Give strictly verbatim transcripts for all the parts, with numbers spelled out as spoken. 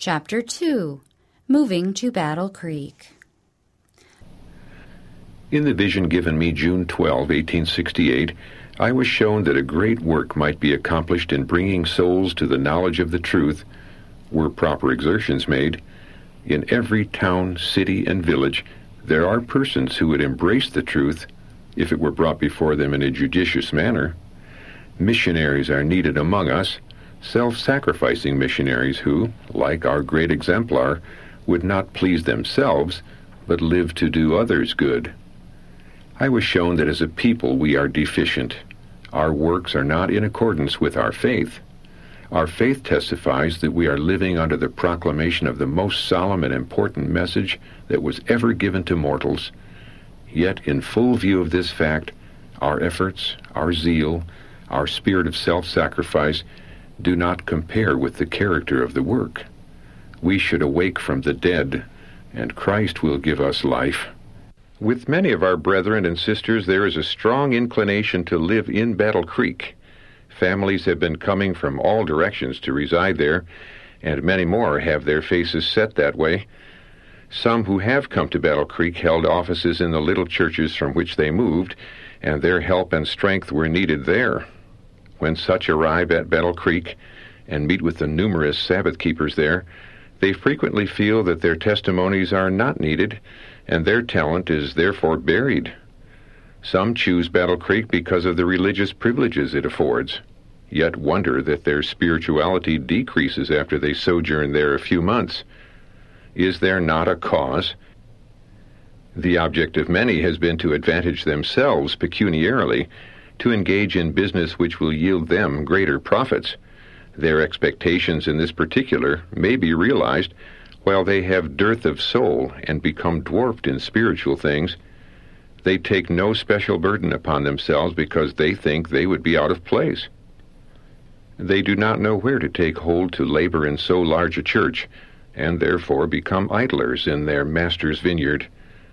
Chapter two. Moving to Battle Creek. In the vision given me June twelfth, eighteen sixty-eight, I was shown that a great work might be accomplished in bringing souls to the knowledge of the truth, were proper exertions made. In every town, city, and village, there are persons who would embrace the truth if it were brought before them in a judicious manner. Missionaries are needed among us, self-sacrificing missionaries who, like our great exemplar, would not please themselves, but live to do others good. I was shown that as a people we are deficient. Our works are not in accordance with our faith. Our faith testifies that we are living under the proclamation of the most solemn and important message that was ever given to mortals. Yet, in full view of this fact, our efforts, our zeal, our spirit of self-sacrifice do not compare with the character of the work. We should awake from the dead, and Christ will give us life. With many of our brethren and sisters, there is a strong inclination to live in Battle Creek. Families have been coming from all directions to reside there, and many more have their faces set that way. Some who have come to Battle Creek held offices in the little churches from which they moved, and their help and strength were needed there. When such arrive at Battle Creek and meet with the numerous Sabbath keepers there, they frequently feel that their testimonies are not needed, and their talent is therefore buried. Some choose Battle Creek because of the religious privileges it affords, yet wonder that their spirituality decreases after they sojourn there a few months. Is there not a cause? The object of many has been to advantage themselves pecuniarily, to engage in business which will yield them greater profits. Their expectations in this particular may be realized, while they have dearth of soul and become dwarfed in spiritual things. They take no special burden upon themselves because they think they would be out of place. They do not know where to take hold to labor in so large a church, and therefore become idlers in their master's vineyard.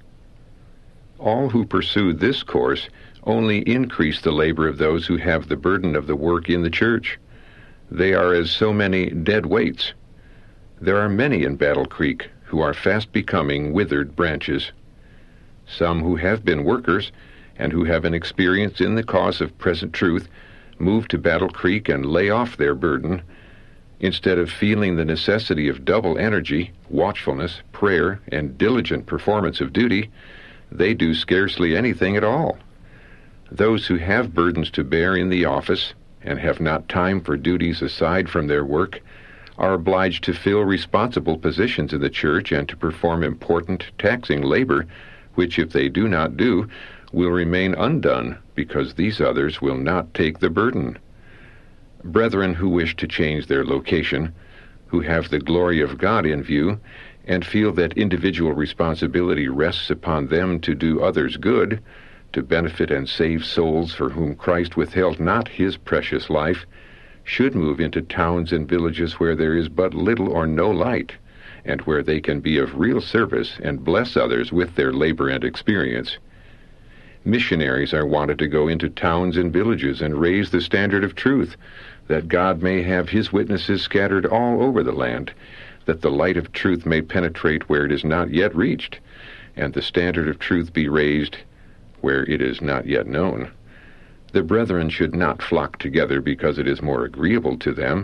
All who pursue this course only increase the labor of those who have the burden of the work in the church. They are as so many dead weights. There are many in Battle Creek who are fast becoming withered branches. Some who have been workers and who have an experience in the cause of present truth move to Battle Creek and lay off their burden. Instead of feeling the necessity of double energy, watchfulness, prayer, and diligent performance of duty, they do scarcely anything at all. Those who have burdens to bear in the office and have not time for duties aside from their work are obliged to fill responsible positions in the church and to perform important, taxing labor, which, if they do not do, will remain undone because these others will not take the burden. Brethren who wish to change their location, who have the glory of God in view, and feel that individual responsibility rests upon them to do others good, to benefit and save souls for whom Christ withheld not his precious life, should move into towns and villages where there is but little or no light, and where they can be of real service and bless others with their labor and experience. Missionaries are wanted to go into towns and villages and raise the standard of truth, that God may have his witnesses scattered all over the land, that the light of truth may penetrate where it is not yet reached, and the standard of truth be raised where it is not yet known. The brethren should not flock together because it is more agreeable to them,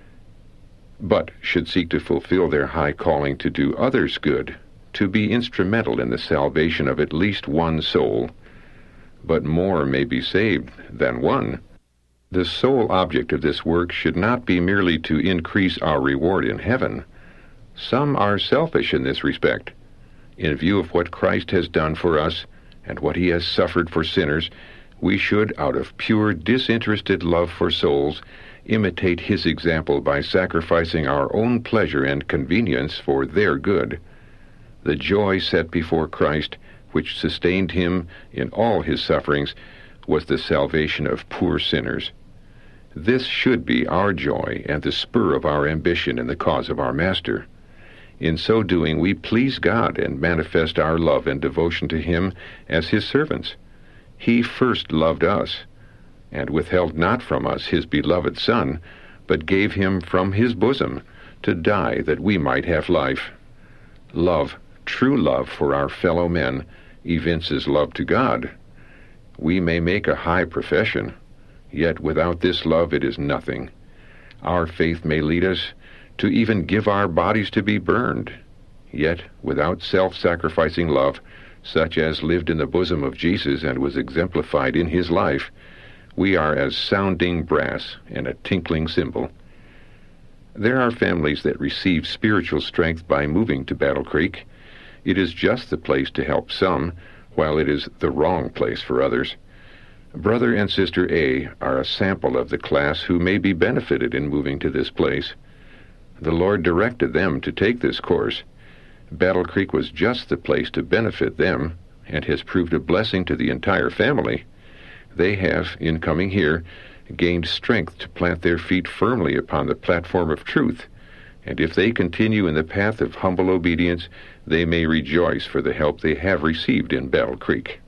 but should seek to fulfill their high calling to do others good, to be instrumental in the salvation of at least one soul. But more may be saved than one. The sole object of this work should not be merely to increase our reward in heaven. Some are selfish in this respect. In view of what Christ has done for us, and what he has suffered for sinners, we should, out of pure disinterested love for souls, imitate his example by sacrificing our own pleasure and convenience for their good. The joy set before Christ, which sustained him in all his sufferings, was the salvation of poor sinners. This should be our joy and the spur of our ambition in the cause of our Master. In so doing, we please God and manifest our love and devotion to him as his servants. He first loved us, and withheld not from us his beloved Son, but gave him from his bosom, to die that we might have life. Love, true love for our fellow men, evinces love to God. We may make a high profession, yet without this love it is nothing. Our faith may lead us to even give our bodies to be burned, yet without self-sacrificing love, such as lived in the bosom of Jesus and was exemplified in his life, we are as sounding brass and a tinkling cymbal. There are families that receive spiritual strength by moving to Battle Creek. It is just the place to help some, while it is the wrong place for others. Brother and Sister A are a sample of the class who may be benefited in moving to this place. The Lord directed them to take this course. Battle Creek was just the place to benefit them, and has proved a blessing to the entire family. They have, in coming here, gained strength to plant their feet firmly upon the platform of truth, and if they continue in the path of humble obedience, they may rejoice for the help they have received in Battle Creek.